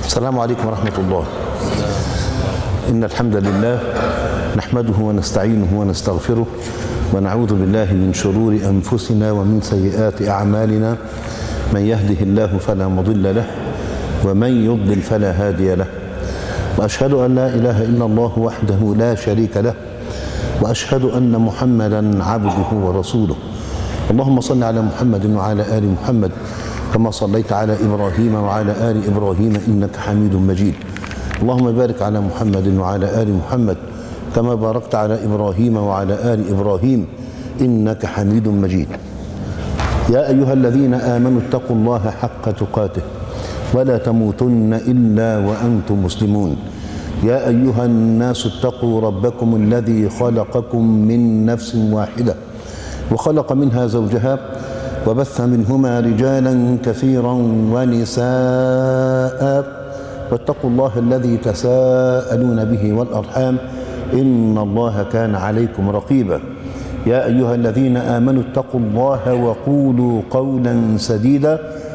السلام عليكم ورحمة الله. إن الحمد لله نحمده ونستعينه ونستغفره ونعوذ بالله من شرور أنفسنا ومن سيئات أعمالنا. من يهده الله فلا مضل له ومن يضلل فلا هادي له، وأشهد أن لا إله إلا الله وحده لا شريك له، وأشهد أن محمدا عبده ورسوله. اللهم صل على محمد وعلى آل محمد كما صليت على إبراهيم وعلى آل إبراهيم إنك حميد مجيد. اللهم بارك على محمد وعلى آل محمد كما باركت على إبراهيم وعلى آل إبراهيم إنك حميد مجيد. يا أيها الذين آمنوا اتقوا الله حق تقاته ولا تموتن إلا وأنتم مسلمون. يا أيها الناس اتقوا ربكم الذي خلقكم من نفس واحدة وخلق منها زوجها وبث منهما رجالا كثيرا ونساء، واتقوا الله الذي تساءلون به والأرحام إن الله كان عليكم رقيبا. يا أيها الذين آمنوا اتقوا الله وقولوا قولا سديدا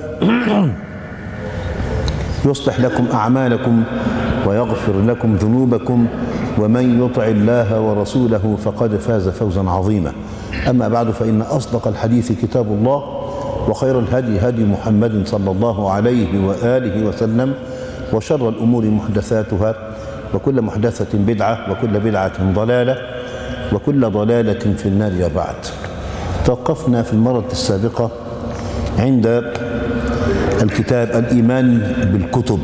يصلح لكم أعمالكم ويغفر لكم ذنوبكم، ومن يطع الله ورسوله فقد فاز فوزا عظيما. أما بعد، فإن أصدق الحديث كتاب الله، وخير الهدي هدي محمد صلى الله عليه وآله وسلم، وشر الأمور محدثاتها، وكل محدثة بدعة، وكل بدعة ضلالة، وكل ضلالة في النار. وبعد، توقفنا في المرة السابقة عند الكتاب الإيمان بالكتب،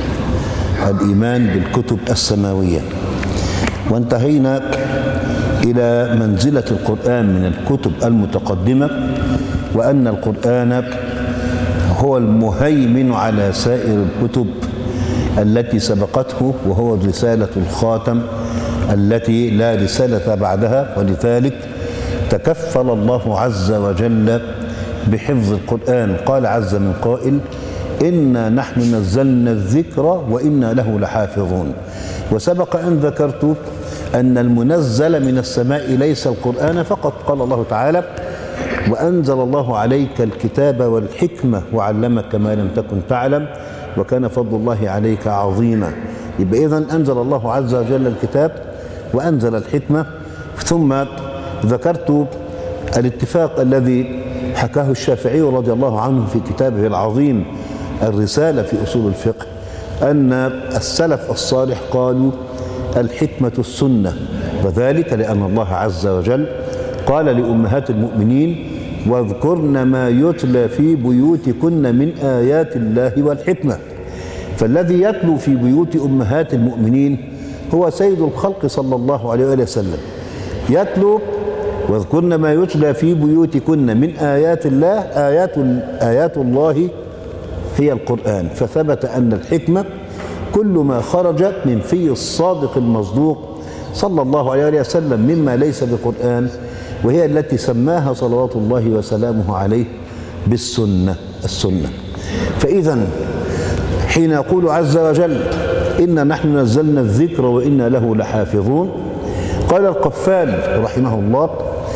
الإيمان بالكتب السماوية، وانتهينا إلى منزلة القرآن من الكتب المتقدمة، وأن القرآن هو المهيمن على سائر الكتب التي سبقته، وهو رسالة الخاتم التي لا رسالة بعدها. ولذلك تكفل الله عز وجل بحفظ القرآن. قال عز من قائل: إنا نحن نزلنا الذكر وإنا له لحافظون. وسبق أن ذكرت أن المنزل من السماء ليس القرآن فقط. قال الله تعالى: وأنزل الله عليك الكتاب والحكمة وعلمك ما لم تكن تعلم وكان فضل الله عليك عظيما. يبقى إذن أنزل الله عز وجل الكتاب وأنزل الحكمة. ثم ذكرت الاتفاق الذي حكاه الشافعي رضي الله عنه في كتابه العظيم الرسالة في أصول الفقه، أن السلف الصالح قالوا: الحكمة السنة، وذلك لأن الله عز وجل قال لأمهات المؤمنين: واذكرن ما يتلى في بيوتكن من آيات الله والحكمة. فالذي يتلو في بيوت أمهات المؤمنين هو سيد الخلق صلى الله عليه وسلم. يتلو: واذكرن ما يتلى في بيوتكن من آيات الله. آيات الله هي القرآن. فثبت أن الحكمة كل ما خرج من في الصادق المصدوق صلى الله عليه وسلم مما ليس بقرآن، وهي التي سماها صلوات الله وسلامه عليه بالسنة، السنة. فإذا حين يقول عز وجل: إنا نحن نزلنا الذكر وإنا له لحافظون، قال القفال رحمه الله: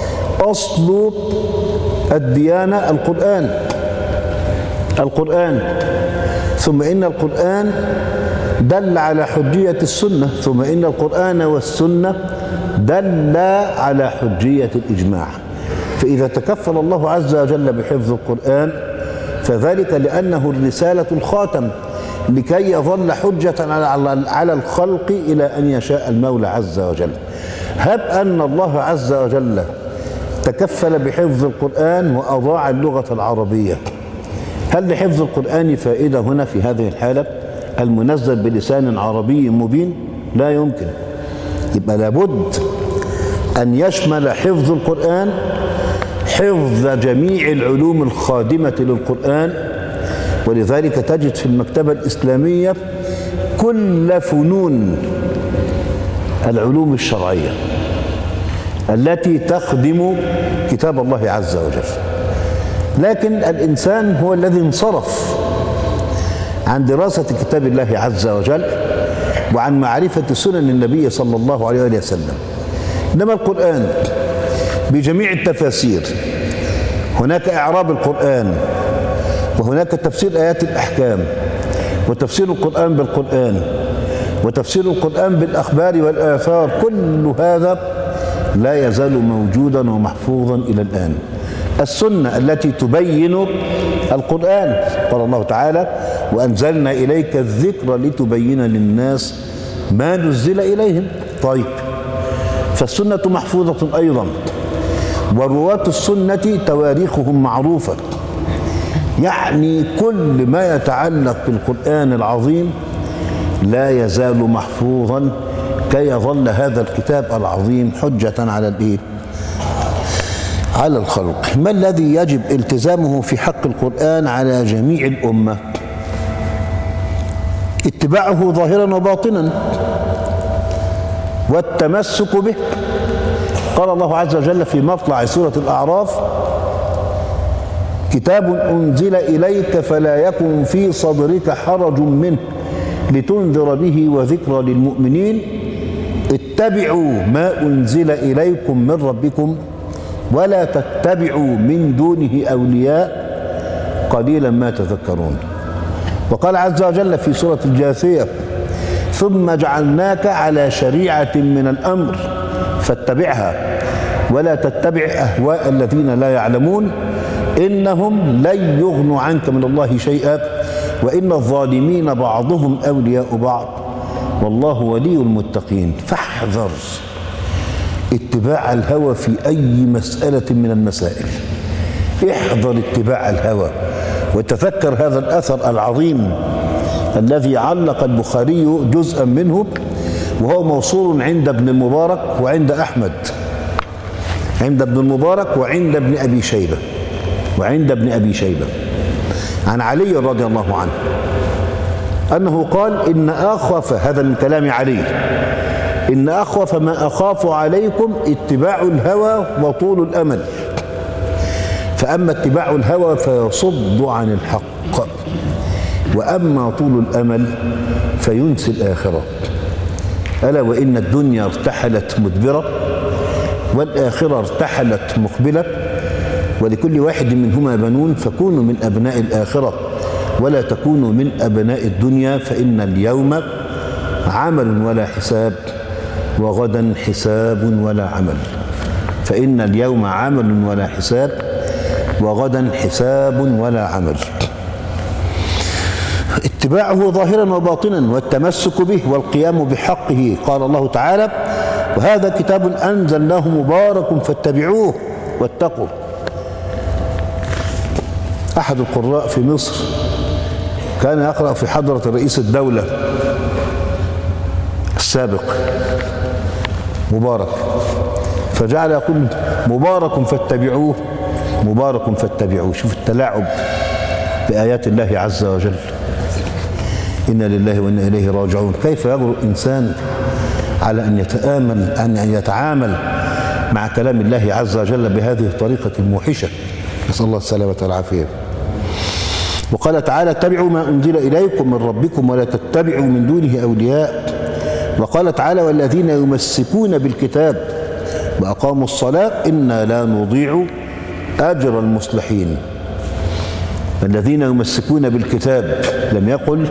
أصل الديانة القرآن، ثم إن القرآن دل على حجية السنة، ثم إن القرآن والسنة دل على حجية الإجماع. فإذا تكفل الله عز وجل بحفظ القرآن فذلك لأنه الرسالة الخاتم لكي يظل حجة على الخلق إلى أن يشاء المولى عز وجل. هب أن الله عز وجل تكفل بحفظ القرآن وأضاع اللغة العربية، هل لحفظ القرآن فائدة هنا في هذه الحالة؟ المنزل بلسان عربي مبين؟ لا يمكن. يبقى لابد أن يشمل حفظ القرآن حفظ جميع العلوم الخادمة للقرآن. ولذلك تجد في المكتبة الإسلامية كل فنون العلوم الشرعية التي تخدم كتاب الله عز وجل. لكن الإنسان هو الذي انصرف عن دراسة كتاب الله عز وجل وعن معرفة سنن النبي صلى الله عليه وسلم. إنما القرآن بجميع التفاسير، هناك إعراب القرآن، وهناك تفسير آيات الأحكام، وتفسير القرآن بالقرآن، وتفسير القرآن بالأخبار والآثار، كل هذا لا يزال موجودا ومحفوظا إلى الآن. السنة التي تبين القرآن، قال الله تعالى: وأنزلنا إليك الذكر لتبين للناس ما نزل إليهم. طيب، فالسنة محفوظة أيضا، ورواة السنة تواريخهم معروفة، يعني كل ما يتعلق بالقرآن العظيم لا يزال محفوظا كي يظل هذا الكتاب العظيم حجة على الخلق. ما الذي يجب التزامه في حق القرآن على جميع الأمة؟ اتباعه ظاهرا وباطنا، والتمسك به. قال الله عز وجل في مطلع سورة الأعراف: كتاب أنزل إليك فلا يكن في صدرك حرج منه لتنذر به وذكرى للمؤمنين اتبعوا ما أنزل إليكم من ربكم ولا تتبعوا من دونه أولياء قليلا ما تذكرون. وقال عز وجل في سورة الجاثية: ثم جعلناك على شريعة من الأمر فاتبعها ولا تتبع أهواء الذين لا يعلمون إنهم لن يغنوا عنك من الله شيئا وإن الظالمين بعضهم أولياء بعض والله ولي المتقين. فاحذر اتباع الهوى في أي مسألة من المسائل، احذر اتباع الهوى. وتذكر هذا الأثر العظيم الذي علق البخاري جزءا منه، وهو موصول عند ابن المبارك وعند أحمد، عند ابن المبارك وعند ابن أبي شيبة عن علي رضي الله عنه أنه قال: إن أخوف، هذا من كلام علي، إن أخوف ما أخاف عليكم اتباع الهوى وطول الأمل، فأما اتباع الهوى فيصد عن الحق، وأما طول الأمل فينسي الآخرة. ألا وإن الدنيا ارتحلت مدبرة والآخرة ارتحلت مقبلة، ولكل واحد منهما بنون، فكونوا من أبناء الآخرة ولا تكونوا من أبناء الدنيا، فإن اليوم عمل ولا حساب وغدا حساب ولا عمل. فإن اليوم عمل ولا حساب وغدا حساب ولا عمل. اتباعه ظاهرا وباطنا والتمسك به والقيام بحقه. قال الله تعالى: وهذا كتاب أنزلناه مبارك فاتبعوه واتقوا. أحد القراء في مصر كان يقرأ في حضرة رئيس الدولة السابق مبارك، فجعل يقول: مبارك فاتبعوه مبارك فاتبعوه. شوف التلاعب بآيات الله عز وجل. إنا لله وإنا إليه راجعون. كيف يجرؤ الإنسان على أن يتعامل مع كلام الله عز وجل بهذه الطريقة الموحشة؟ نسأل الله السلامة والعافية. وقال تعالى: اتبعوا ما أنزل إليكم من ربكم ولا تتبعوا من دونه أولياء. وقال تعالى: والذين يمسكون بالكتاب وأقاموا الصلاة إنا لا نضيع أجر المصلحين. الذين يمسكون بالكتاب، لم يقل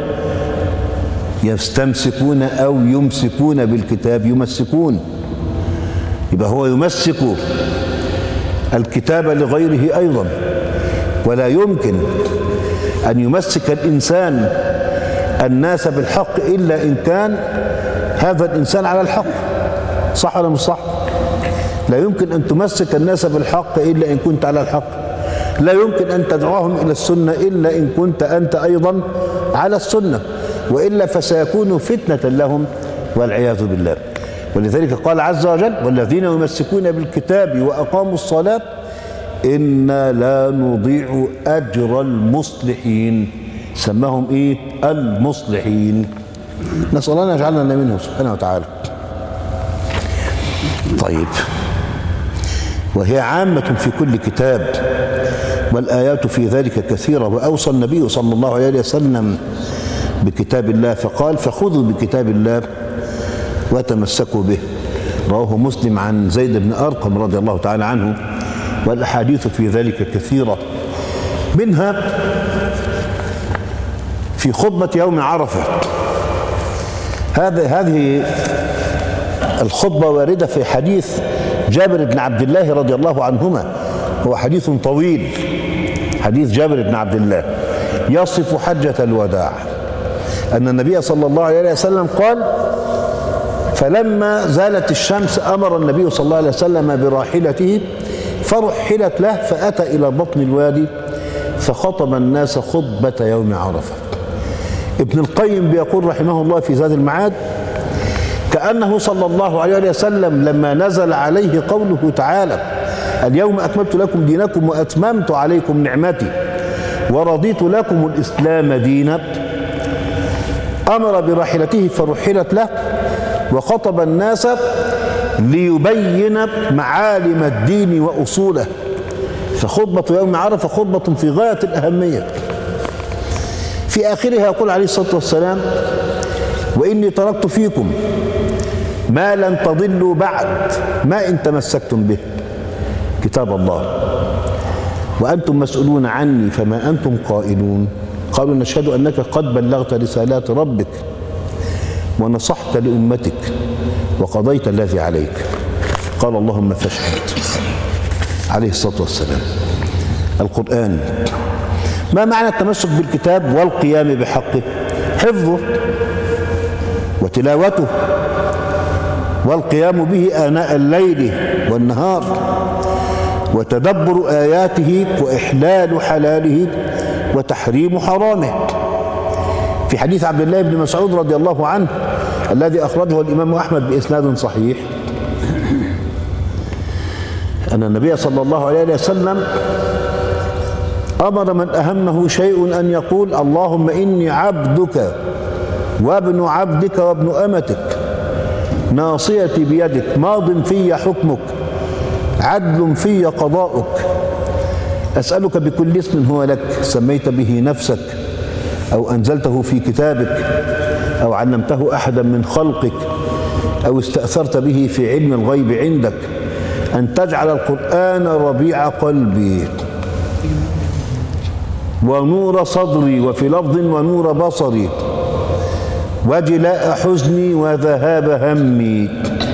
يستمسكون أو يمسكون بالكتاب، يمسكون، يبقى هو يمسك الكتاب لغيره أيضا. ولا يمكن أن يمسك الإنسان الناس بالحق إلا إن كان هذا الإنسان على الحق. صح ولا مش صح؟ لا يمكن أن تمسك الناس بالحق إلا إن كنت على الحق. لا يمكن أن تدعوهم إلى السنة إلا إن كنت أنت أيضا على السنة، وإلا فسيكون فتنة لهم والعياذ بالله. ولذلك قال عز وجل: والذين يمسكون بالكتاب وأقاموا الصلاة إنا لا نضيع أجر المصلحين. سماهم إيه؟ المصلحين. نسأل الله أن يجعلنا منهم سبحانه وتعالى. طيب، وهي عامة في كل كتاب، والآيات في ذلك كثيرة. وأوصى النبي صلى الله عليه وسلم بكتاب الله فقال: فخذوا بكتاب الله وتمسكوا به. رواه مسلم عن زيد بن أرقم رضي الله تعالى عنه، والأحاديث في ذلك كثيرة. منها في خطبة يوم عرفة. هذه الخطبة واردة في حديث جابر بن عبد الله رضي الله عنهما، هو حديث طويل، حديث جابر بن عبد الله يصف حجة الوداع أن النبي صلى الله عليه وسلم قال: فلما زالت الشمس أمر النبي صلى الله عليه وسلم براحلته فرحلت له، فأتى إلى بطن الوادي فخطب الناس خطبة يوم عرفة. ابن القيم بيقول رحمه الله في زاد المعاد: كأنه صلى الله عليه وسلم لما نزل عليه قوله تعالى: اليوم أكملت لكم دينكم وأتممت عليكم نعمتي ورضيت لكم الإسلام دينا، أمر براحلته فرحلت له وخطب الناس ليبين معالم الدين وأصوله. فخطبة يوم عرفة خطبة في غاية الأهمية. في آخرها يقول عليه الصلاة والسلام: وإني تركت فيكم ما لن تضلوا بعد ما إن تمسكتم به، كتاب الله، وأنتم مسؤولون عني فما أنتم قائلون. قالوا: نشهد أنك قد بلغت رسالات ربك ونصحت لأمتك وقضيت الذي عليك. قال: اللهم فاشهد. عليه الصلاة والسلام. القرآن ما معنى التمسك بالكتاب والقيام بحقه؟ حفظه وتلاوته والقيام به آناء الليل والنهار وتدبر آياته وإحلال حلاله وتحريم حرامه. في حديث عبد الله بن مسعود رضي الله عنه الذي أخرجه الإمام أحمد بإسناد صحيح أن النبي صلى الله عليه وسلم أمر من أهمه شيء أن يقول: اللهم إني عبدك وابن عبدك وابن أمتك ناصيتي بيدك ماض في حكمك عدل في قضاؤك أسألك بكل اسم هو لك سميت به نفسك أو أنزلته في كتابك أو علمته أحدا من خلقك أو استأثرت به في علم الغيب عندك أن تجعل القرآن ربيع قلبي ونور صدري، وفي لفظ ونور بصري، وجلاء حزني وذهاب همي.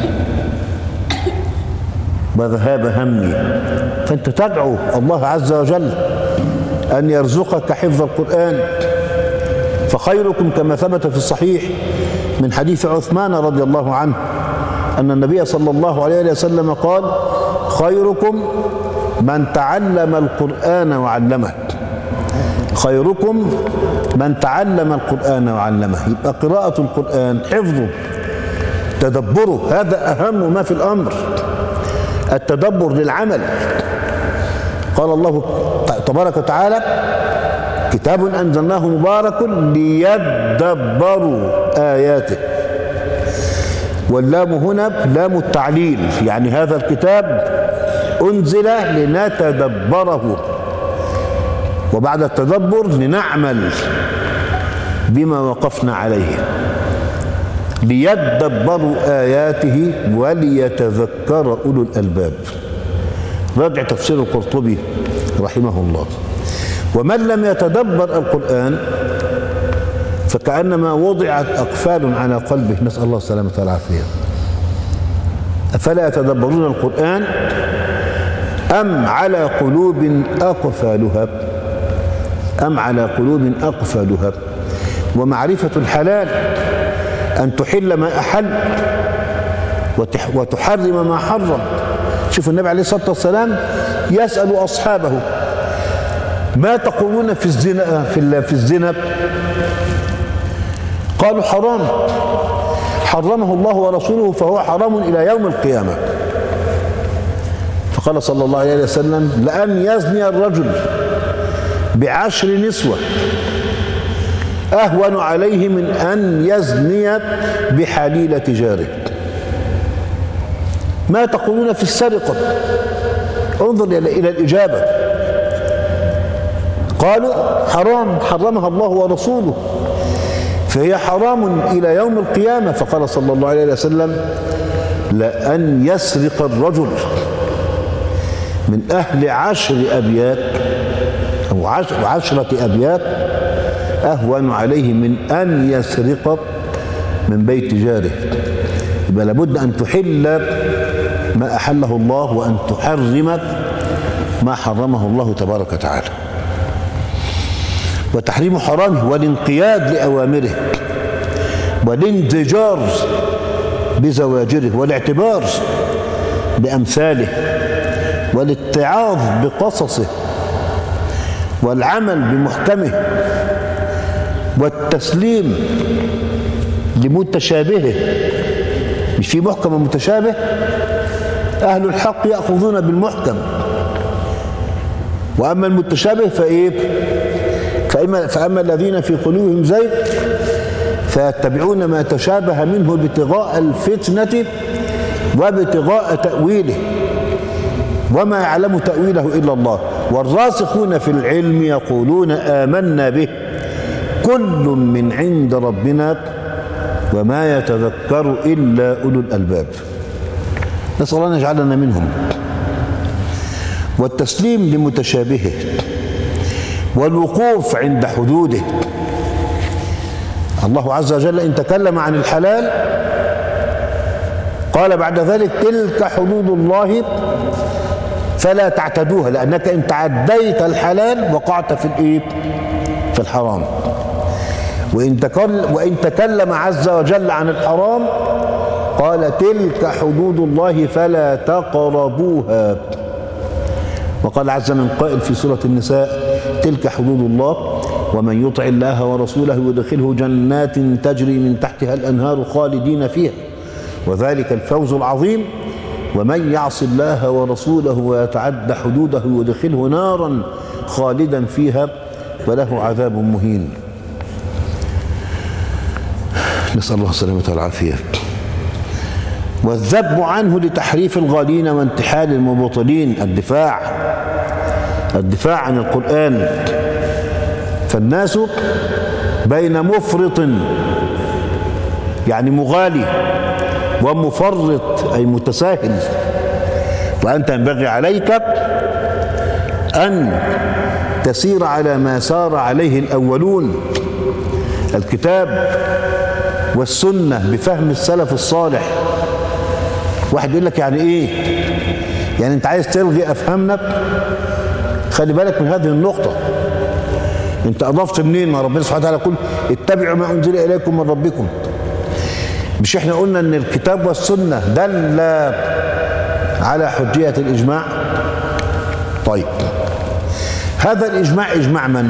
فأنت تدعو الله عز وجل أن يرزقك حفظ القرآن. فخيركم كما ثبت في الصحيح من حديث عثمان رضي الله عنه أن النبي صلى الله عليه وسلم قال: خيركم من تعلم القرآن وعلمه. خيركم من تعلم القرآن وعلمه. يبقى قراءة القرآن، حفظه، تدبره، هذا أهم ما في الأمر، التدبر للعمل. قال الله تبارك وتعالى: كتاب أنزلناه مبارك ليدبروا آياته. واللام هنا لام التعليل، يعني هذا الكتاب أنزل لنتدبره، وبعد التدبر لنعمل بما وقفنا عليه. ليدبروا آياته وليتذكر أولو الألباب. راجع تفسير القرطبي رحمه الله. ومن لم يتدبر القرآن فكأنما وضعت أقفال على قلبه، نسأل الله السلامة والعافية. أفلا يتدبرون القرآن أم على قلوب أقفالها؟ أم على قلوب أقفالها. ومعرفة الحلال أن تحل ما أحل وتحرم ما حرم. شوف النبي عليه الصلاة والسلام يسأل أصحابه: ما تقولون في الزنا في الزنا؟ قالوا: حرام، حرمه الله ورسوله فهو حرام إلى يوم القيامة. فقال صلى الله عليه وسلم: لأن يزني الرجل ب10 نسوة أهون عليه من أن يزني بحليلة جاره. ما تقولون في السرقة؟ انظر إلى الإجابة. قالوا: حرام، حرمها الله ورسوله فهي حرام إلى يوم القيامة. فقال صلى الله عليه وسلم: لأن يسرق الرجل من أهل 10 أبيات أو 10 أبيات أهون عليه من أن يسرق من بيت جاره. يبقى لابد أن تحل ما أحله الله وأن تحرم ما حرمه الله تبارك وتعالى. وتحريم حرامه والانقياد لأوامره والانزجار بزواجره والاعتبار بأمثاله والاتعاظ بقصصه والعمل بمحكمه والتسليم لمتشابهه. مش في محكم ومتشابه؟ أهل الحق يأخذون بالمحكم، وأما المتشابه فأما الذين في قلوبهم زيغ فيتبعون ما تشابه منه ابتغاء الفتنة وابتغاء تأويله وما يعلم تأويله إلا الله والراسخون في العلم يقولون آمنا به كل من عند ربنا وما يتذكر إلا أولو الألباب. نسأل الله أن يجعلنا منهم. والتسليم لمتشابهه والوقوف عند حدوده. الله عز وجل إن تكلم عن الحلال قال بعد ذلك تلك حدود الله فلا تعتدوها، لأنك إن تعديت الحلال وقعت في الحرام. وإن تكلم عز وجل عن الحرام قال تلك حدود الله فلا تقربوها. وقال عز من قائل في سورة النساء تلك حدود الله ومن يطع الله ورسوله يدخله جنات تجري من تحتها الأنهار خالدين فيها وذلك الفوز العظيم ومن يعص الله ورسوله ويتعد حدوده يدخله نارا خالدا فيها وله عذاب مهين. نسأل الله السلامة والعافية. والذب عنه لتحريف الغالين وانتحال المبطلين. الدفاع عن القرآن. فالناس بين مفرط يعني مغالي ومفرط أي متساهل، وأنت ينبغي عليك أن تسير على ما سار عليه الأولون، الكتاب والسنة بفهم السلف الصالح. واحد يقول لك يعني إيه؟ يعني أنت عايز تلغي أفهامنا؟ خلي بالك من هذه النقطة. أنت أضفت منين؟ ما ربنا سبحانه وتعالى يقول اتبعوا ما أنزل إليكم من ربكم. مش احنا قلنا ان الكتاب والسنة دل على حجية الإجماع؟ طيب هذا الإجماع إجماع من؟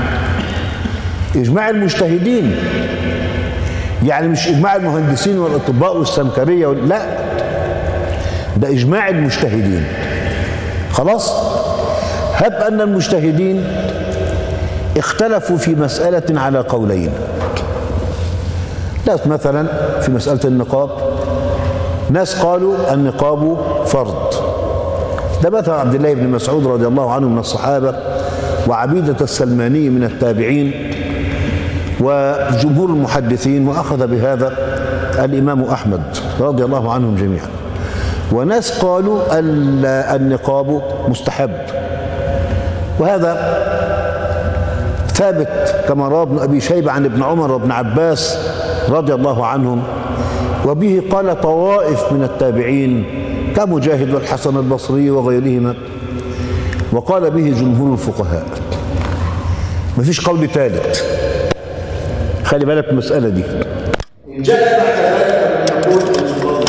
إجماع المجتهدين، يعني مش إجماع المهندسين والأطباء والسمكرية لا، ده إجماع المجتهدين. خلاص؟ هب أن المجتهدين اختلفوا في مسألة على قولين. ناس مثلا في مسألة النقاب، ناس قالوا النقاب فرض، ده مثل عبد الله بن مسعود رضي الله عنه من الصحابة وعبيدة السلماني من التابعين وجمهور المحدثين، وأخذ بهذا الإمام أحمد رضي الله عنهم جميعا. وناس قالوا النقاب مستحب، وهذا ثابت كما روى ابن أبي شيبة عن ابن عمر وابن عباس رضي الله عنهم، وبه قال طوائف من التابعين كمجاهد والحسن البصري وغيرهما، وقال به جمهور الفقهاء. مفيش قول ثالث. خلي بالك من المسألة دي. إن جاء بعد ذلك من يقول النقاب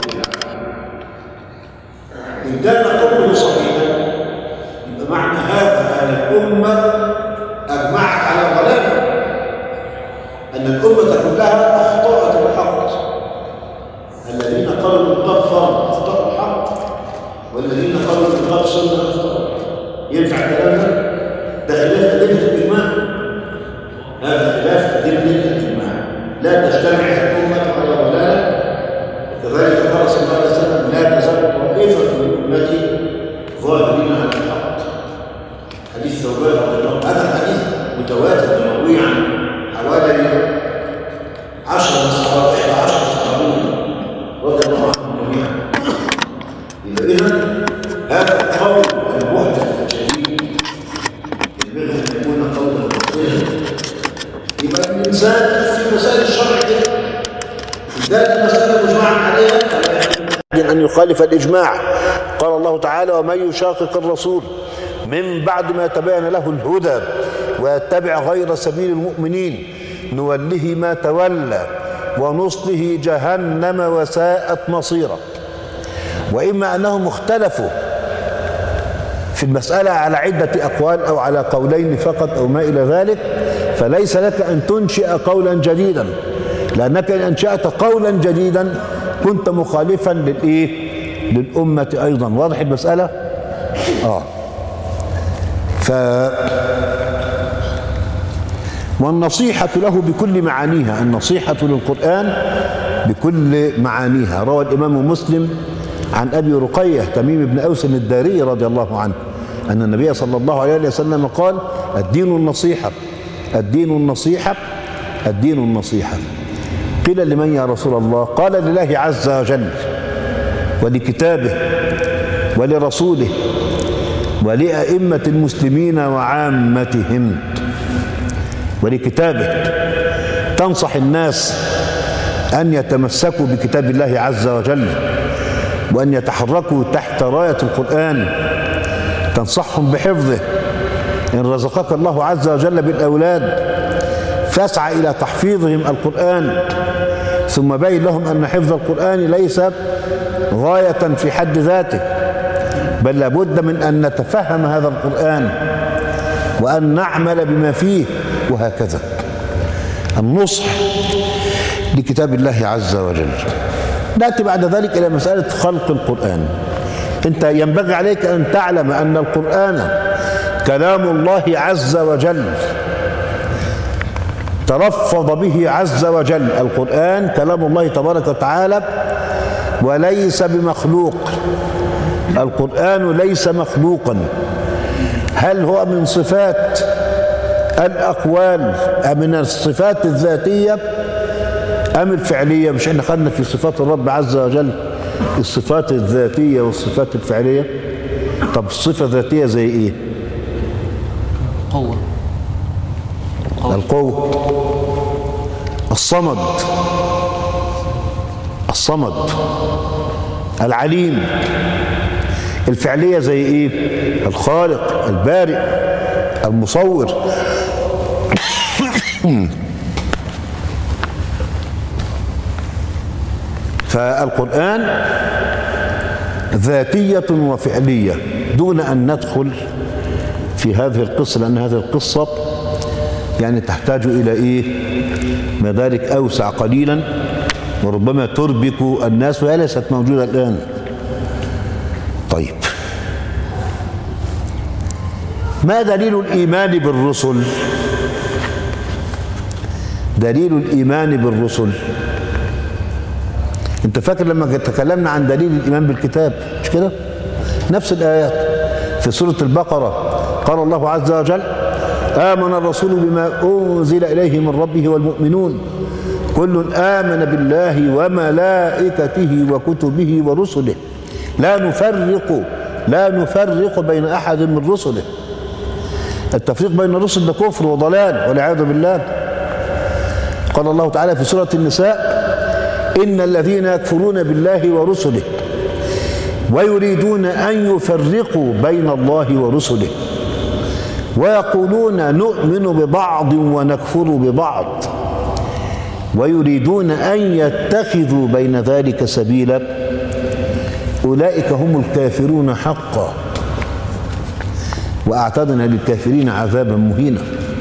إن كان قوله صحيحا يبقى معنى هذا أن الأمة أجمعت على ضلاله، أن الأمة كلها أخطأت الحق. الذين قالوا النقاب فرض أخطأوا الحق، والذين قالوا النقاب سنة أخطأوا. ينفع الكلام ده؟ ده خلاف أدلة الإجماع. هذا خلاف أدلة الإجماع. لا تجتمع الأمة على ضلاله، وكذلك قال صلى الله عليه وسلم لا تزال طائفة من أمتي ظاهرين على الحق. حديث ثوبان رضي الله عنه، هذا الحديث متواتر مروي عن حوالي 10 صحابة 11 صحابي رضي الله عنهم جميعا. إذا هذا القول المحدث الجديد ينبغي أن يكون قولا مصيرا، يبقى ذات المسألة مجمع عليها أن يخالف الإجماع. قال الله تعالى: ومن يشاقق الرسول من بعد ما تبين له الهدى ويتبع غير سبيل المؤمنين نوله ما تولى ونصله جهنم وساءت مصيرا. وإما أنهم اختلفوا في المسألة على عدة أقوال أو على قولين فقط أو ما إلى ذلك، فليس لك أن تنشئ قولا جديدا، لأنك إن أنشأت قولا جديدا كنت مخالفا للأمة أيضا. واضح المسألة؟ والنصيحة له بكل معانيها، النصيحة للقرآن بكل معانيها. روى الإمام مسلم عن أبي رقية تميم بن أوس الداري رضي الله عنه أن النبي صلى الله عليه وسلم قال: الدين النصيحة، الدين النصيحة، الدين النصيحة. قيل: لمن يا رسول الله؟ قال: لله عز وجل ولكتابه ولرسوله ولأئمة المسلمين وعامتهم. ولكتابه، تنصح الناس أن يتمسكوا بكتاب الله عز وجل وأن يتحركوا تحت راية القرآن، تنصحهم بحفظه. إن رزقك الله عز وجل بالأولاد فاسعى إلى تحفيظهم القرآن، ثم بين لهم أن حفظ القرآن ليس غاية في حد ذاته، بل لابد من أن نتفهم هذا القرآن وأن نعمل بما فيه، وهكذا. النصح لكتاب الله عز وجل. نأتي بعد ذلك إلى مسألة خلق القرآن. أنت ينبغي عليك أن تعلم أن القرآن كلام الله عز وجل، تلفظ به عز وجل. القرآن كلام الله تبارك وتعالى وليس بمخلوق. القرآن ليس مخلوقا. هل هو من صفات الأقوال أم من الصفات الذاتية أم الفعلية؟ مش احنا خدنا في صفات الرب عز وجل الصفات الذاتية والصفات الفعلية؟ طب الصفة الذاتية زي ايه؟ قوة، القوة، الصمد، الصمد، العليم. الفعلية زي ايه؟ الخالق، البارئ، المصور. فالقرآن ذاتية وفعلية دون أن ندخل في هذه القصة، لأن هذه القصة يعني تحتاج إلى مدارك أوسع قليلا، وربما تربك الناس، وهي ليست موجودة الآن. طيب، ما دليل الإيمان بالرسل؟ دليل الإيمان بالرسل، انت فاكر لما تكلمنا عن دليل الإيمان بالكتاب مش كده؟ نفس الآيات في سورة البقرة قال الله عز وجل: آمن الرسول بما أنزل إليه من ربه والمؤمنون كل آمن بالله وملائكته وكتبه ورسله لا نفرق بين أحد من رسله. التفريق بين الرسل ده كفر وضلال والعياذ بالله. قال الله تعالى في سورة النساء: إن الذين يكفرون بالله ورسله ويريدون أن يفرقوا بين الله ورسله ويقولون نؤمن ببعض ونكفر ببعض ويريدون أن يتخذوا بين ذلك سبيلا أولئك هم الكافرون حقا وأعتدنا للكافرين عذابا مهينا.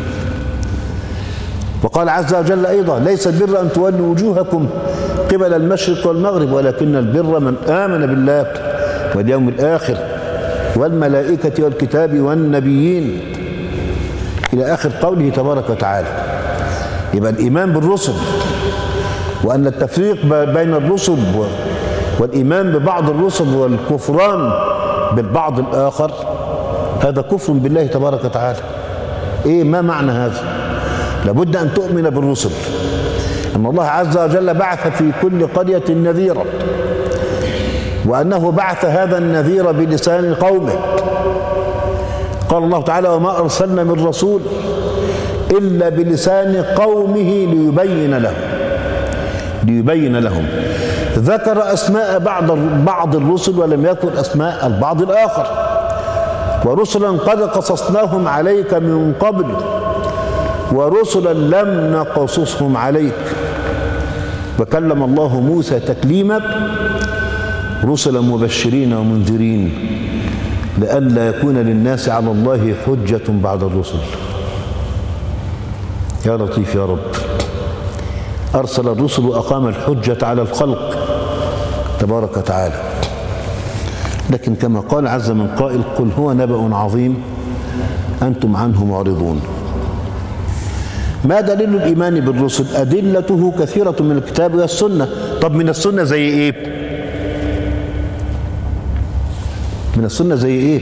وقال عز وجل أيضا: ليس البر أن تولوا وجوهكم قبل المشرق والمغرب ولكن البر من آمن بالله واليوم الآخر والملائكة والكتاب والنبيين إلى آخر قوله تبارك وتعالى. يبقى الإيمان بالرسل وأن التفريق بين الرسل والإيمان ببعض الرسل والكفران بالبعض الآخر هذا كفر بالله تبارك وتعالى. ما معنى هذا؟ لابد أن تؤمن بالرسل، أن الله عز وجل بعث في كل قرية نذيرا، وأنه بعث هذا النذير بلسان قومه. قال الله تعالى: وما أرسلنا من رسول إلا بلسان قومه ليبين له. ليبين لهم. ذكر أسماء بعض الرسل ولم يذكر أسماء البعض الآخر. ورسلا قد قصصناهم عليك من قبل ورسلا لم نقصصهم عليك وكلم الله موسى تكليما رسلا مبشرين ومنذرين لئلا يكون للناس على الله حجة بعد الرسل. يا لطيف يا رب. أرسل الرسل وأقام الحجة على الخلق تبارك وتعالى. لكن كما قال عز من قائل قل هو نبأ عظيم أنتم عنه معرضون. ما دليل الإيمان بالرسل؟ أدلته كثيرة من الكتاب والسنة. طب من السنة زي إيه؟ من السنة زي إيه؟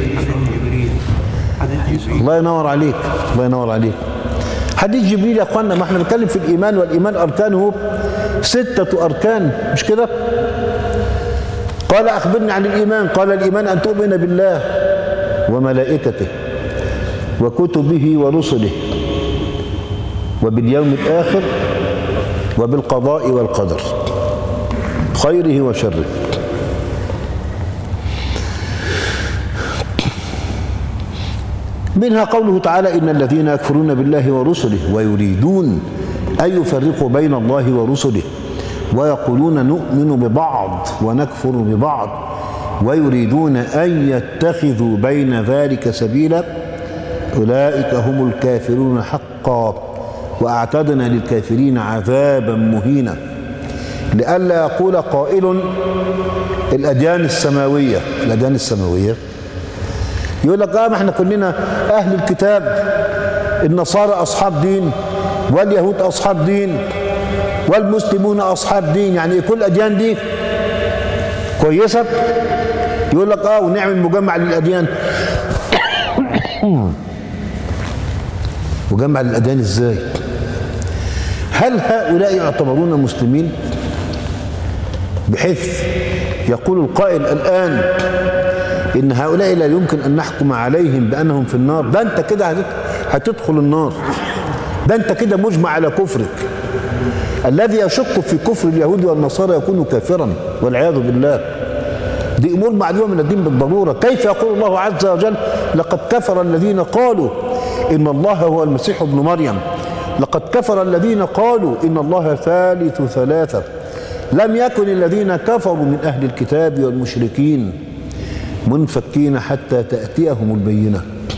الله ينور عليك، الله ينور عليك. حديث جبريل يا أخوانا، ما احنا بنتكلم في الإيمان، والإيمان أركانه 6 أركان، مش كده؟ قال أخبرني عن الإيمان. قال الإيمان أن تؤمن بالله وملائكته وكتبه ورسله وباليوم الآخر وبالقضاء والقدر خيره وشره. منها قوله تعالى إن الذين يكفرون بالله ورسله ويريدون أن يفرقوا بين الله ورسله ويقولون نؤمن ببعض ونكفر ببعض ويريدون أن يتخذوا بين ذلك سبيلا أولئك هم الكافرون حقا وأعتدنا للكافرين عذابا مهينا. لئلا يقول قائل الأديان السماوية، الأديان السماوية يقول لك ما احنا كلنا أهل الكتاب، النصارى أصحاب دين واليهود أصحاب دين والمسلمون أصحاب دين، يعني كل الأديان دي كويسة. يقول لك ونعمل مجمع للأديان. مجمع للأديان ازاي؟ هل هؤلاء يعتبرون مسلمين؟ بحيث يقول القائل الآن إن هؤلاء لا يمكن أن نحكم عليهم بأنهم في النار، ده أنت كده هتدخل النار، ده أنت كده مجمع على كفرك. الذي يشك في كفر اليهود والنصارى يكون كافرا والعياذ بالله. دي أمور معلومة من الدين بالضرورة. كيف يقول الله عز وجل لقد كفر الذين قالوا إن الله هو المسيح ابن مريم، لقد كفر الذين قالوا إن الله ثالث ثلاثة، لم يكن الذين كفروا من أهل الكتاب والمشركين منفكين حتى تأتيهم البينة.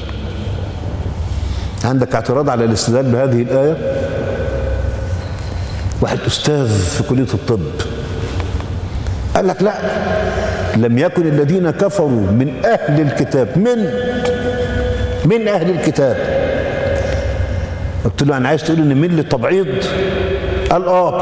عندك اعتراض على الاستدلال بهذه الآية؟ واحد أستاذ في كلية الطب قال لك لا، لم يكن الذين كفروا من أهل الكتاب من أهل الكتاب. قلت له أنا عايز تقول إن من للتبعيض؟ قال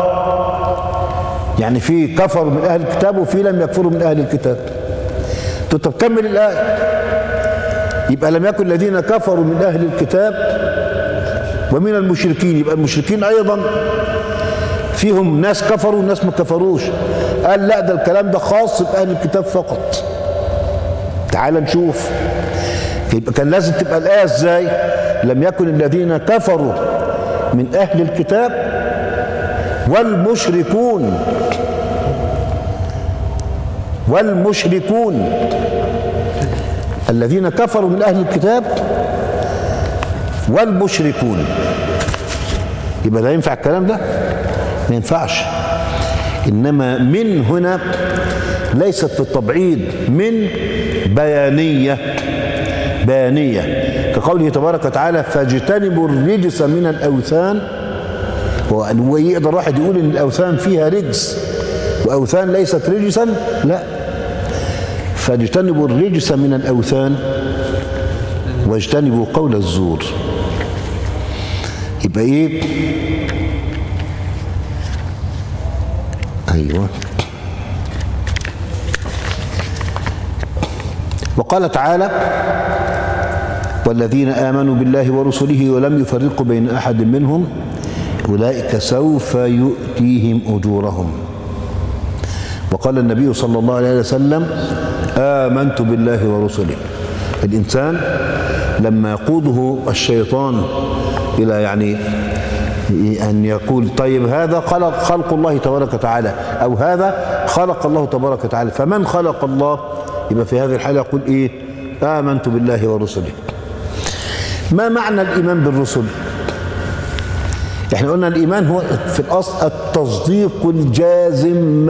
يعني في كفروا من أهل الكتاب وفي لم يكفروا من أهل الكتاب. طب كمل الآية. يبقى لم يكن الذين كفروا من أهل الكتاب ومن المشركين، يبقى المشركين أيضا فيهم ناس كفروا وناس ما كفروش. قال لا، ده الكلام ده خاص بأهل الكتاب فقط. تعال نشوف. يبقى كان لازم تبقى الآية ازاي؟ لم يكن الذين كفروا من أهل الكتاب والمشركون الذين كفروا من أهل الكتاب والمشركون. يبقى ده ينفع الكلام ده؟ ما ينفعش. إنما من هنا ليست التبعيض، من بيانية كقوله تبارك وتعالى فاجتنبوا الرجس من الأوثان. ويقدر واحد يقول إن الأوثان فيها رجس وأوثان ليست رجسا؟ لا، فاجتنبوا الرجس من الأوثان واجتنبوا قول الزور. يبقى ايه؟ ايوه. وقال تعالى والذين آمنوا بالله ورسله ولم يفرقوا بين أحد منهم أولئك سوف يؤتيهم أجورهم. وقال النبي صلى الله عليه وسلم آمنت بالله ورسله. الإنسان لما يقوده الشيطان إلى أن يقول طيب هذا خلق الله تبارك وتعالى، أو هذا خلق الله تبارك وتعالى، فمن خلق الله؟ يبقى في هذه الحالة يقول إيه؟ آمنت بالله ورسله. ما معنى الإيمان بالرسل؟ احنا قلنا الإيمان هو في الأصل التصديق الجازم،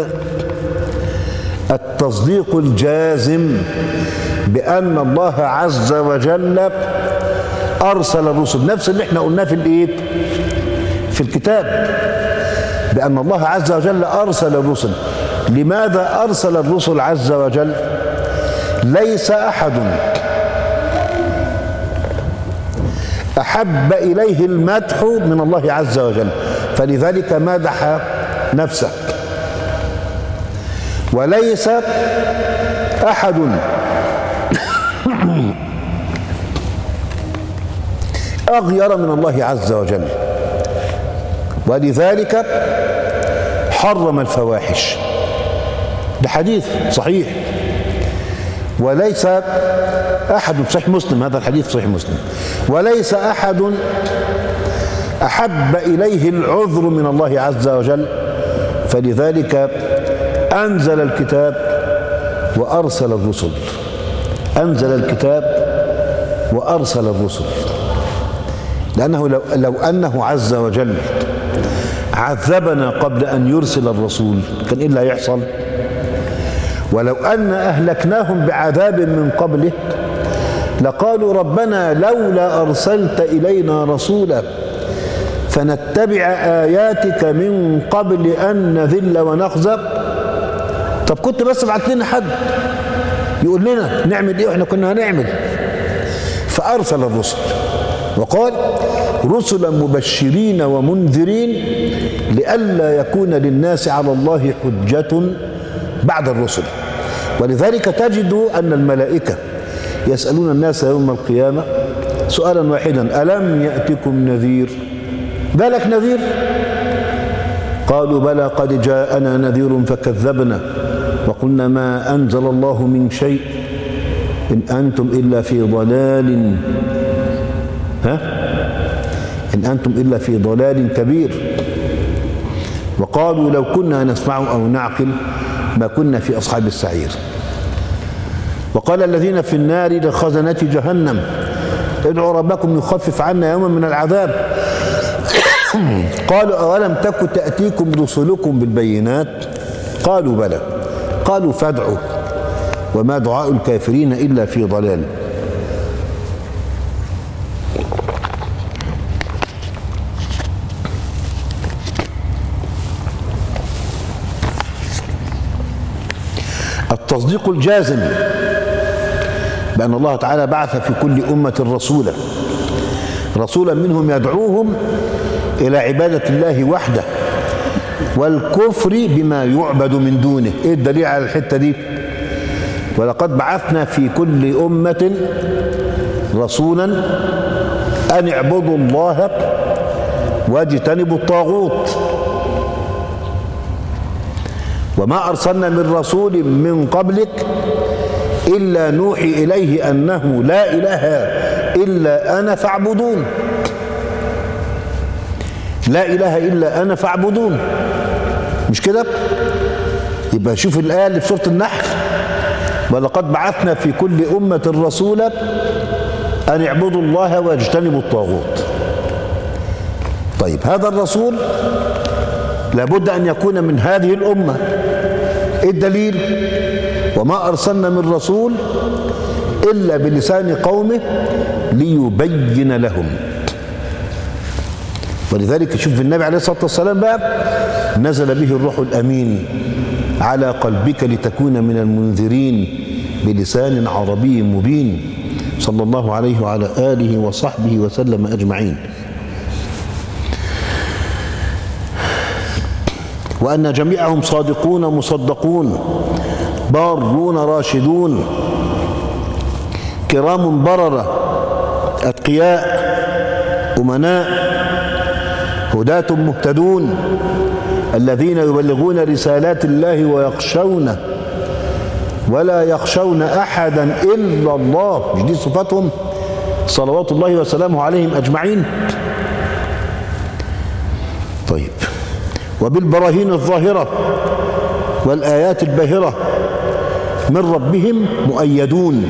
التصديق الجازم بأن الله عز وجل أرسل الرسل، نفس اللي احنا قلناه في الإيه؟ في الكتاب، بأن الله عز وجل أرسل الرسل. لماذا أرسل الرسل عز وجل؟ ليس أحد أحب إليه المدح من الله عز وجل، فلذلك مدح نفسه. وليس أحد أغير من الله عز وجل، ولذلك حرم الفواحش. ده حديث صحيح. وليس أحد، صحيح مسلم، هذا الحديث صحيح مسلم، وليس أحد أحب إليه العذر من الله عز وجل، فلذلك أنزل الكتاب وأرسل الرسل. أنزل الكتاب وأرسل الرسل، لأنه لو أنه عز وجل عذبنا قبل أن يرسل الرسول كان إيه اللي هيحصل؟ ولو أن أهلكناهم بعذاب من قبله لقالوا ربنا لولا أرسلت إلينا رسولا فنتبع آياتك من قبل أن نذل ونخزى. طب كنت بس ابعت لنا حد يقول لنا نعمل إيه وإحنا كنا هنعمل. فأرسل الرسل وقال رسلا مبشرين ومنذرين لئلا يكون للناس على الله حجة بعد الرسل. ولذلك تجد أن الملائكة يسألون الناس يوم القيامة سؤالا واحدا: ألم يأتكم نذير؟ بالك نذير؟ قالوا بلى قد جاءنا نذير فكذبنا وقلنا ما أنزل الله من شيء إن أنتم إلا في ضلال إن أنتم إلا في ضلال كبير. وقالوا لو كنا نسمع أو نعقل ما كنا في أصحاب السعير. وقال الذين في النار لخزنة جهنم ادعوا ربكم يخفف عنا يوما من العذاب. قالوا أولم تك تأتيكم رسلكم بالبينات؟ قالوا بلى. قالوا فادعوا وما دعاء الكافرين إلا في ضلال. التصديق الجازم بأن الله تعالى بعث في كل أمة رسولا منهم يدعوهم إلى عبادة الله وحده والكفر بما يعبد من دونه. إيه الدليل على الحتة دي؟ ولقد بعثنا في كل أمة رسولا أن اعبدوا الله واجتنبوا الطاغوت وما أرسلنا من رسول من قبلك إلا نوحي إليه أنه لا إله إلا أنا فاعبدون. لا إله إلا أنا فاعبدون، مش كده؟ يبقى شوف الآية اللي في سورة النحل: ولقد بعثنا في كل أمة رسولا أن اعبدوا الله واجتنبوا الطاغوت. طيب هذا الرسول لابد أن يكون من هذه الأمة. إيه الدليل؟ وما أرسلنا من رسول إلا بلسان قومه ليبين لهم. ولذلك شوف النبي عليه الصلاة والسلام بقى نزل به الروح الأمين على قلبك لتكون من المنذرين بلسان عربي مبين، صلى الله عليه وعلى آله وصحبه وسلم أجمعين. وأن جميعهم صادقون مصدقون بارون راشدون كرام بررة أتقياء أمناء هداة مهتدون الذين يبلغون رسالات الله ويخشونه ولا يخشون أحدا إلا الله. مش دي صفاتهم صلوات الله وسلامه عليهم أجمعين؟ طيب. وبالبراهين الظاهرة والآيات الباهرة من ربهم مؤيدون.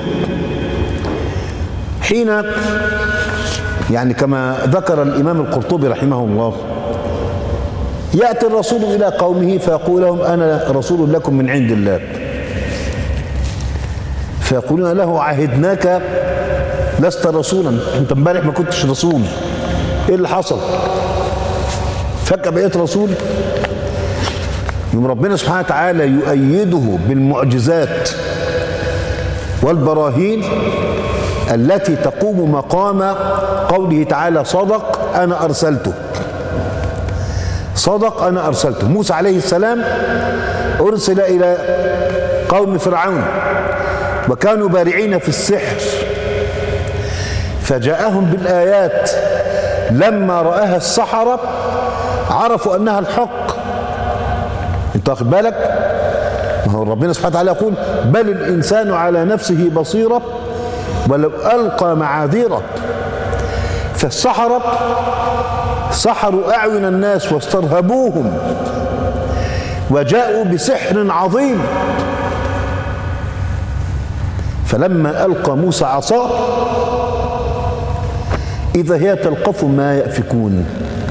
حين يعني كما ذكر الإمام القرطبي رحمه الله، يأتي الرسول إلى قومه فيقول لهم أنا رسول لكم من عند الله، فيقولون له عهدناك لست رسولا، أنت امبارح ما كنتش رسول، إيه اللي حصل؟ فجأة بقيت رسول. يوم ربنا سبحانه وتعالى يؤيده بالمعجزات والبراهين التي تقوم مقام قوله تعالى صدق أنا أرسلته. صدق أنا أرسلته. موسى عليه السلام أرسل إلى قوم فرعون وكانوا بارعين في السحر، فجاءهم بالآيات، لما رآها السحرة عرفوا أنها الحق. انت واخد بالك؟ ما هو ربنا سبحانه وتعالى يقول بل الإنسان على نفسه بصيرة ولو ألقى معاذيره. فالسحرة سحروا أعين الناس واسترهبوهم وجاءوا بسحر عظيم. فلما ألقى موسى عصاه إذا هي تلقف ما يأفكون،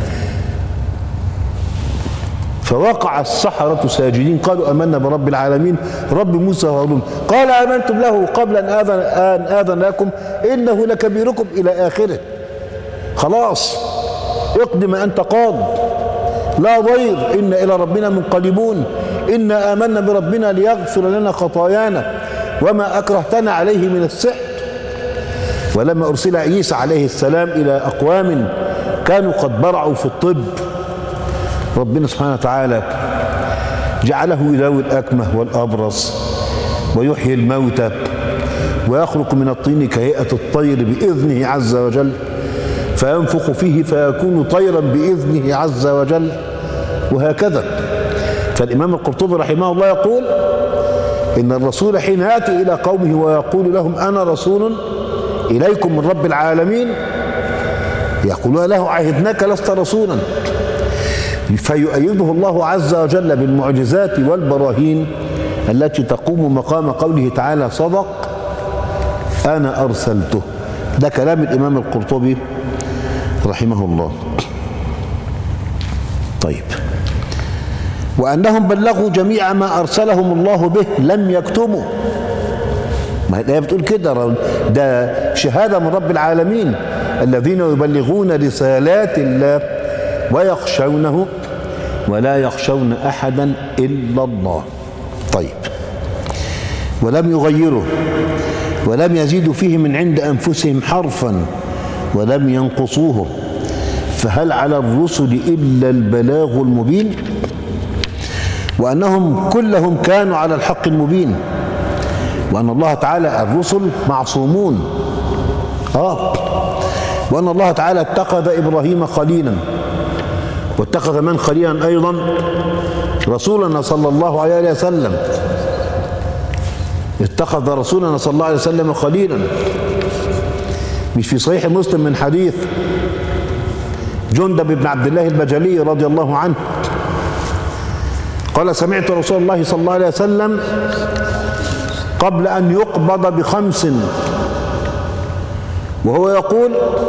فوقع السحرة ساجدين قالوا آمنا برب العالمين رب موسى وهارون. قال آمنتم له قبل أن آذن لكم إنه لكبيركم إلى آخره. خلاص اقض ما أنت قاض، لا ضير، إن إلى ربنا منقلبون، إنا آمنا بربنا ليغفر لنا خطايانا وما أكرهتنا عليه من السحر. ولما أرسل عيسى عليه السلام إلى أقوام كانوا قد برعوا في الطب، ربنا سبحانه وتعالى جعله يداوي الأكمه والأبرص ويحيي الموتى ويخلق من الطين كهيئة الطير بإذنه عز وجل، فينفخ فيه فيكون طيرا بإذنه عز وجل، وهكذا. فالإمام القرطبي رحمه الله يقول إن الرسول حين يأتي إلى قومه ويقول لهم أنا رسول إليكم من رب العالمين، يقولون له عهدناك لست رسولا، فيؤيده الله عز وجل بالمعجزات والبراهين التي تقوم مقام قوله تعالى صدق أنا أرسلته. ده كلام الإمام القرطبي رحمه الله. طيب. وأنهم بلغوا جميع ما أرسلهم الله به لم يكتموا. ما هي بتقول كده، ده شهادة من رب العالمين الذين يبلغون رسالات الله ويخشونه ولا يخشون أحدا إلا الله. طيب. ولم يغيروا ولم يزيدوا فيه من عند أنفسهم حرفا ولم ينقصوه، فهل على الرسل إلا البلاغ المبين؟ وأنهم كلهم كانوا على الحق المبين، وأن الله تعالى الرسل معصومون، وأن الله تعالى اتخذ إبراهيم خليلا، واتخذ من خليلا أيضا رسولنا صلى الله عليه وسلم، اتخذ رسولنا صلى الله عليه وسلم خليلا. مش في صحيح مسلم من حديث جندب بن عبد الله البجلي رضي الله عنه قال سمعت رسول الله صلى الله عليه وسلم قبل أن يقبض ب5 وهو يقول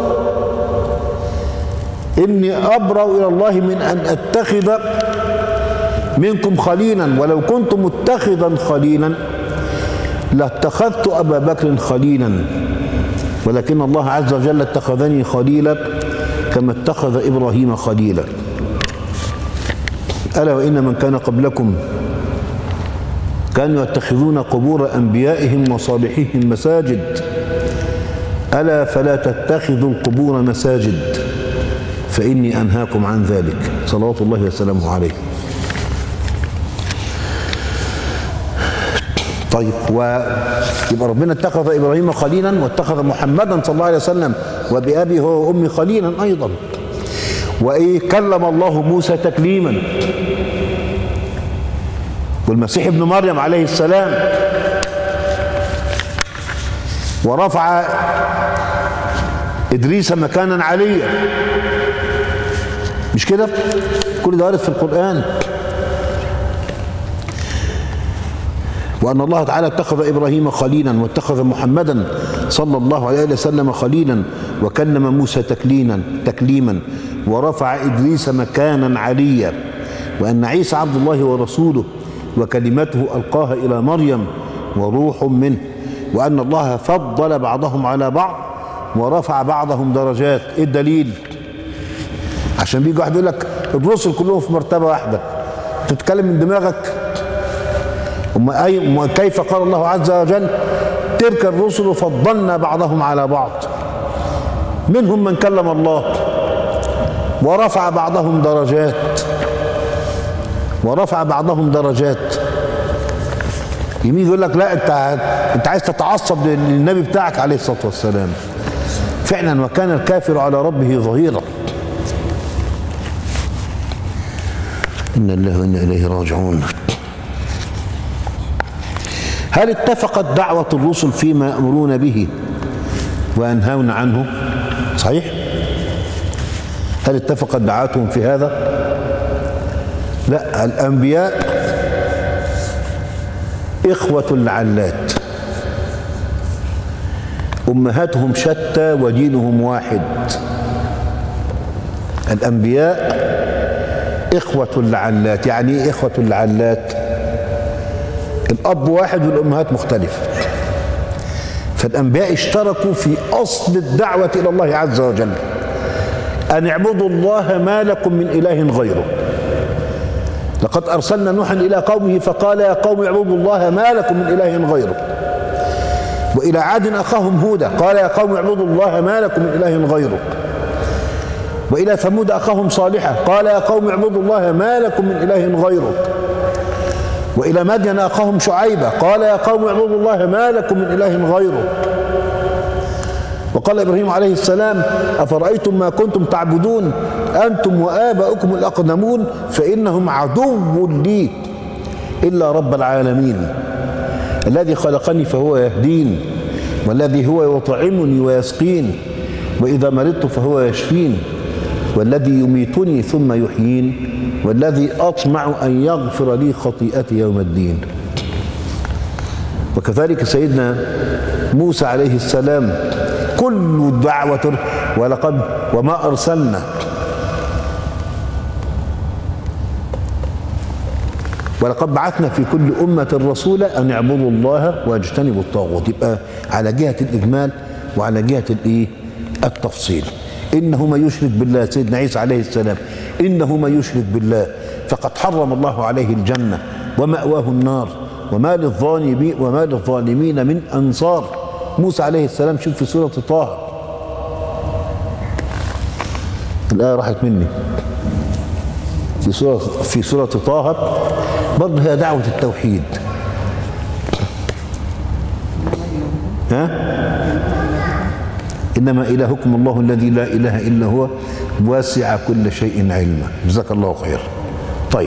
إني أبرأ إلى الله من أن أتخذ منكم خليلا، ولو كنت متخذا خليلا لاتخذت أبا بكر خليلا، ولكن الله عز وجل اتخذني خليلا كما اتخذ إبراهيم خليلا. ألا وإن من كان قبلكم كانوا يتخذون قبور أنبيائهم وصالحيهم مساجد، ألا فلا تتخذوا القبور مساجد فإني أنهاكم عن ذلك، صلوات الله وسلامه عليه. طيب. ويبقى ربنا اتخذ إبراهيم خليلا واتخذ محمدا صلى الله عليه وسلم وبأبي هو وأمي خليلا أيضا. كلم الله موسى تكليما، والمسيح ابن مريم عليه السلام، ورفع إدريس مكانا عليا، مش كده؟ كل ده وارد في القرآن. وأن الله تعالى اتخذ إبراهيم خليلا واتخذ محمدا صلى الله عليه وسلم خليلا وكلم موسى تكليما ورفع إدريس مكانا عليا، وأن عيسى عبد الله ورسوله وكلمته ألقاها إلى مريم وروح منه، وأن الله فضل بعضهم على بعض ورفع بعضهم درجات. إيه الدليل؟ عشان بيجي واحد يقول لك الرسل كلهم في مرتبة واحدة، تتكلم من دماغك؟ كيف قال الله عز وجل تلك الرسل فضلنا بعضهم على بعض، منهم من كلم الله ورفع بعضهم درجات. يمين يقول لك لا انت عايز تتعصب للنبي بتاعك عليه الصلاة والسلام. فعلا وكان الكافر على ربه ظهيرا. إنا لله وإنا إليه راجعون. هل اتفقت دعوة الرسل فيما يأمرون به وينهون عنه؟ صحيح؟ هل اتفقت دعوتهم في هذا؟ لا، الأنبياء إخوة العلات، أمهاتهم شتى ودينهم واحد. الأنبياء إخوة العلات. يعني إيه إخوة العلات؟ الأب واحد والأمهات مختلفة. فالأنبياء اشتركوا في أصل الدعوة إلى الله عز وجل، أن اعبدوا الله ما لكم من إله غيره. لقد أرسلنا نوحا إلى قومه فقال يا قوم اعبدوا الله ما لكم من إله غيره. وإلى عاد أخاهم هودا قال يا قوم اعبدوا الله ما لكم من إله غيره. وإلى ثمود أخاهم صالحا قال يا قوم اعبدوا الله ما لكم من إله غيره. وإلى مدين أخاهم شعيبا قال يا قوم اعبدوا الله ما لكم من إله غيره. وقال إبراهيم عليه السلام أفرأيتم ما كنتم تعبدون أنتم وآباؤكم الأقدمون فإنهم عدو لي إلا رب العالمين الذي خلقني فهو يهدين والذي هو يطعمني ويسقين وإذا مرضت فهو يشفين والذي يميتني ثم يحيين والذي أطمع أن يغفر لي خطيئتي يوم الدين. وكذلك سيدنا موسى عليه السلام كل دعوة وما أرسلنا ولقد بعثنا في كل أمة رسولا أن يعبدوا الله واجتنبوا الطاغوت. يبقى على جهة الإجمال وعلى جهة التفصيل. إنه من يشرك بالله، سيدنا عيسى عليه السلام إنه من يشرك بالله فقد حرم الله عليه الجنة ومأواه النار وما للظالمين من أنصار. موسى عليه السلام شوف في سورة طه، الآية راحت مني، في سورة طه برضه هي دعوة التوحيد. إنما إلهكم الله الذي لا إله إلا هو واسع كل شيء علما. جزاك الله خير. طيب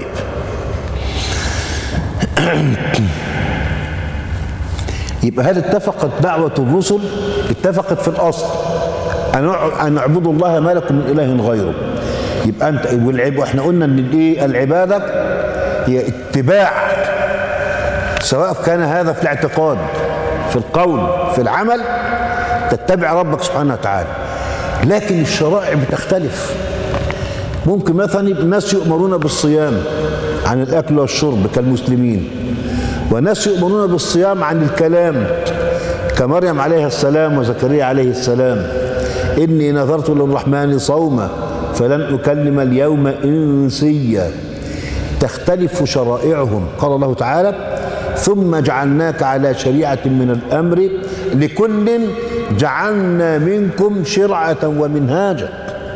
يبقى هل اتفقت دعوة الرسل؟ اتفقت في الأصل أن اعبدوا الله ما لكم من إله غيره. يبقى أنت واحنا قلنا أن العبادة هي اتباع، سواء كان هذا في الاعتقاد في القول في العمل، تتبع ربك سبحانه وتعالى. لكن الشرائع بتختلف. ممكن مثلا الناس يؤمرون بالصيام عن الأكل والشرب كالمسلمين، وناس يؤمرون بالصيام عن الكلام كمريم عليه السلام وزكريا عليه السلام. إني نذرت للرحمن صوما فلن أكلم اليوم إنسيا. تختلف شرائعهم. قال الله تعالى ثم جعلناك على شريعة من الأمر لكل جعلنا منكم شرعة ومنهاجا.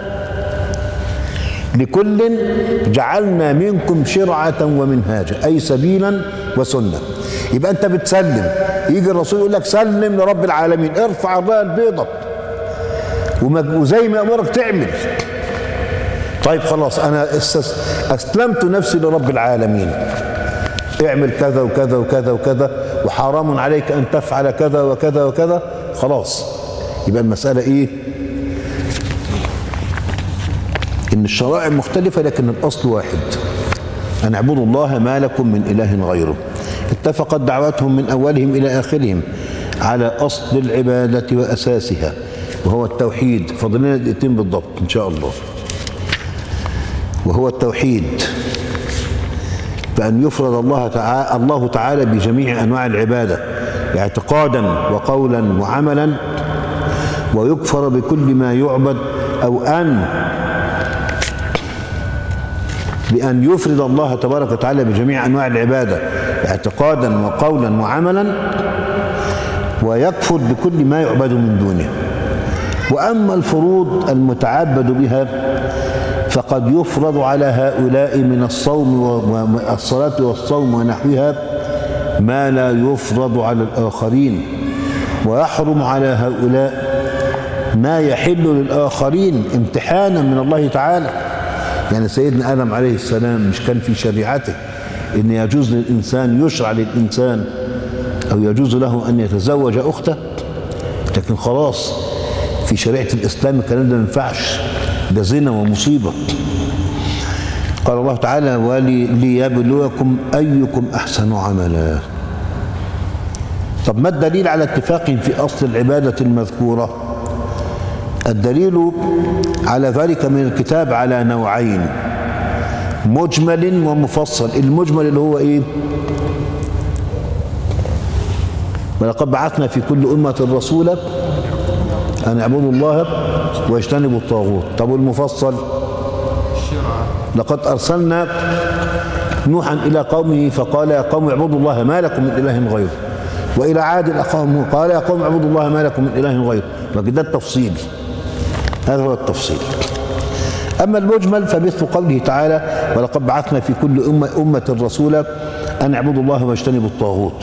لكل جعلنا منكم شرعة ومنهاجا أي سبيلا وسنة. يبقى أنت بتسلم، يجي الرسول يقول لك سلم لرب العالمين، ارفع الراية البيضاء وزي ما أمرك تعمل. طيب خلاص أنا أسلمت نفسي لرب العالمين، اعمل كذا وكذا وكذا وكذا وحرام عليك أن تفعل كذا وكذا وكذا. خلاص يبقى المسألة إيه؟ إن الشرائع مختلفة لكن الأصل واحد، أن اعبدوا الله ما لكم من إله غيره. اتفقت دعواتهم من أولهم إلى آخرهم على أصل العبادة وأساسها وهو التوحيد. فضلنا دقيقتين بالضبط إن شاء الله. وهو التوحيد، فأن يفرد الله تعالى بجميع أنواع العبادة اعتقادا وقولا وعملا، ويكفر بكل ما يعبد، أو بأن يفرد الله تبارك وتعالى بجميع أنواع العبادة اعتقادا وقولا وعملا، ويكفر بكل ما يعبد من دونه. وأما الفروض المتعبد بها فقد يفرض على هؤلاء من الصوم والصلاة والصوم ونحوها ما لا يفرض على الآخرين، ويحرم على هؤلاء ما يحل للآخرين امتحانا من الله تعالى. يعني سيدنا آدم عليه السلام مش كان في شريعته إن يجوز للإنسان، يشرع للإنسان أو يجوز له أن يتزوج أخته، لكن خلاص في شريعة الإسلام الكلام ده ما ينفعش، ده زنا ومصيبة. قال الله تعالى وليبلوكم أيكم أحسن عملا. طب ما الدليل على اتفاقهم في أصل العبادة المذكورة؟ الدليل على ذلك من الكتاب على نوعين، مجمل ومفصل. المجمل اللي هو ايه؟ ولقد بعثنا في كل أمة رسولا أن اعبدوا الله واجتنبوا الطاغوت. طب والمفصل؟ لقد أرسلنا نوحا إلى قومه فقال يا قوم اعبدوا الله ما لكم من إله غيره، وإلى عاد أخاهم قال يا قوم اعبدوا الله ما لكم من إله غيره. فده التفصيل، هذا هو التفصيل. أما المجمل فمثل قوله تعالى ولقد بعثنا في كل أمة رسولا أن اعبدوا الله واجتنبوا الطاغوت،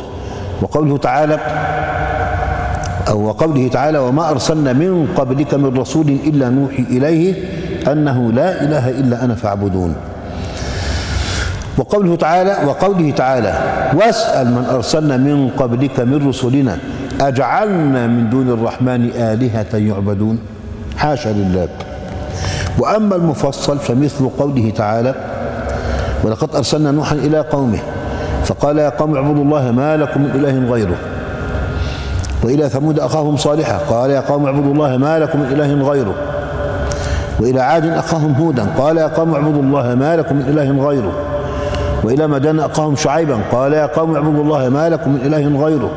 وقوله تعالى وما أرسلنا من قبلك من رسول إلا نوحي إليه أنه لا إله إلا أنا فاعبدون. وقوله تعالى واسأل من أرسلنا من قبلك من رسلنا أجعلنا من دون الرحمن آلهة يعبدون، حاشا لله. وأما المفصل فمثل قوله تعالى ولقد أرسلنا نوحا إلى قومه فقال يا قوم اعبدوا الله ما لكم من إله غيره، وإلى ثمود أخاهم صالحا قال يا قوم اعبدوا الله ما لكم من إله غيره، وإلى عاد أخاهم هودا قال يا قوم اعبدوا الله ما لكم من إله غيره، وإلى مدين أخاهم شعيبا قال يا قوم اعبدوا الله ما لكم من إله غيره،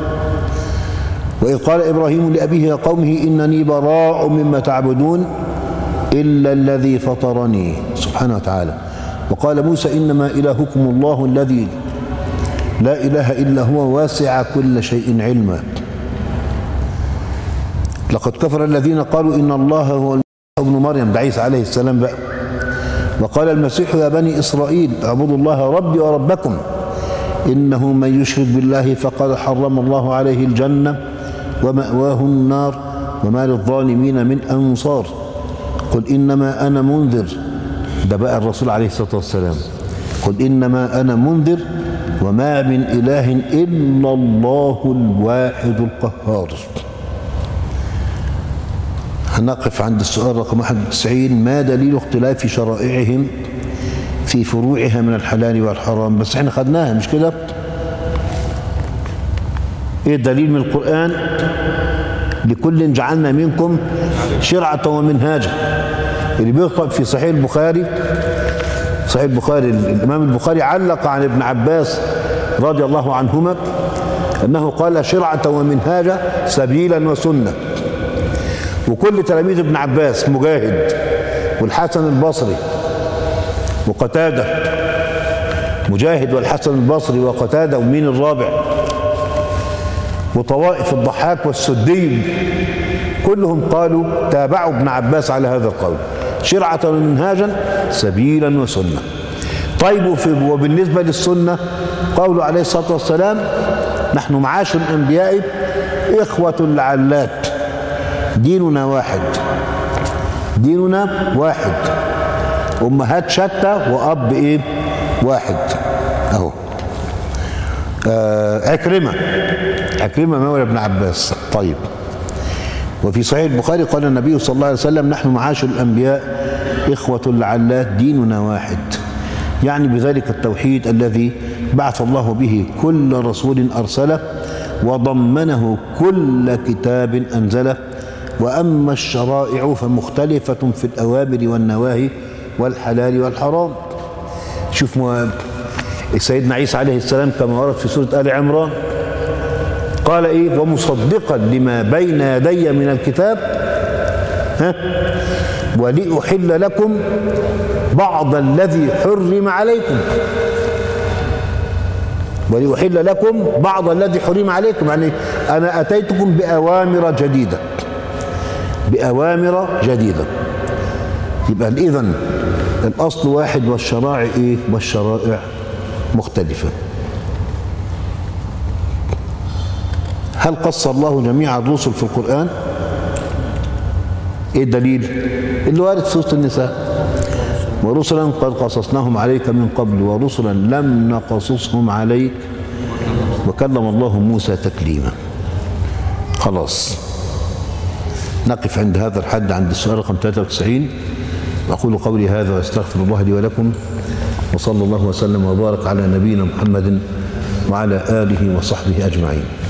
وإذ قال إبراهيم لأبيه وقومه إنني براء مما تعبدون إلا الذي فطرني سبحانه وتعالى. وقال موسى إنما إلهكم الله الذي لا إله إلا هو واسع كل شيء علما. لقد كفر الذين قالوا إن الله هو المسيح ابن مريم، ده عيسى عليه السلام بقى. وقال المسيح يا بني إسرائيل اعبدوا الله ربي وربكم إنه من يشرك بالله فقد حرم الله عليه الجنة ومأواه النار وما للظالمين من أنصار. قل إنما أنا منذر، ده بقى الرسول عليه الصلاة والسلام، قل إنما أنا منذر وما من إله إلا الله الواحد القهار. هنقف عند السؤال رقم 91، ما دليل اختلاف شرائعهم في فروعها من الحلال والحرام؟ بس احنا خدناها مش كده؟ ايه الدليل من القرآن؟ لكل جعلنا منكم شرعة ومنهاجا. اللي بيخطب في صحيح البخاري، الإمام البخاري علق عن ابن عباس رضي الله عنهما أنه قال شرعة ومنهاجا سبيلا وسنة. وكل تلاميذ ابن عباس مجاهد والحسن البصري وقتادة، مجاهد والحسن البصري وقتادة ومين الرابع وطوائف الضحاك والسدي، كلهم قالوا تابعوا ابن عباس على هذا القول، شرعة ومنهاجا سبيلا وسنة. طيب وبالنسبة للسنة قوله عليه الصلاة والسلام نحن معاشر الأنبياء إخوة لعلات ديننا واحد، أمهات شتى وأب إيه واحد. أهو عكرمة مولى ابن عباس. طيب وفي صحيح البخاري قال النبي صلى الله عليه وسلم نحن معاشر الأنبياء إخوة لعلات ديننا واحد، يعني بذلك التوحيد الذي بعث الله به كل رسول أرسله وضمنه كل كتاب أنزله. وأما الشرائع فمختلفة في الأوامر والنواهي والحلال والحرام. شوف سيدنا عيسى عليه السلام كما ورد في سورة آل عمران قال إيه؟ ومصدقا لما بين يدي من الكتاب ولأحل لكم بعض الذي حرم عليكم. ولأحل لكم بعض الذي حرم عليكم، يعني أنا أتيتكم بأوامر جديدة، بأوامر جديدة. يبقى إذن الأصل واحد والشرائع إيه؟ والشرائع مختلفة. هل قص الله جميع الرسل في القرآن؟ إيه الدليل؟ اللي وارد في سورة النساء ورسلا قد قصصناهم عليك من قبل ورسلا لم نقصصهم عليك وكلم الله موسى تكليما. خلاص نقف عند هذا الحد، عند السؤال رقم 93. أقول قولي هذا وأستغفر الله لي ولكم، وصلى الله وسلم وبارك على نبينا محمد وعلى آله وصحبه أجمعين.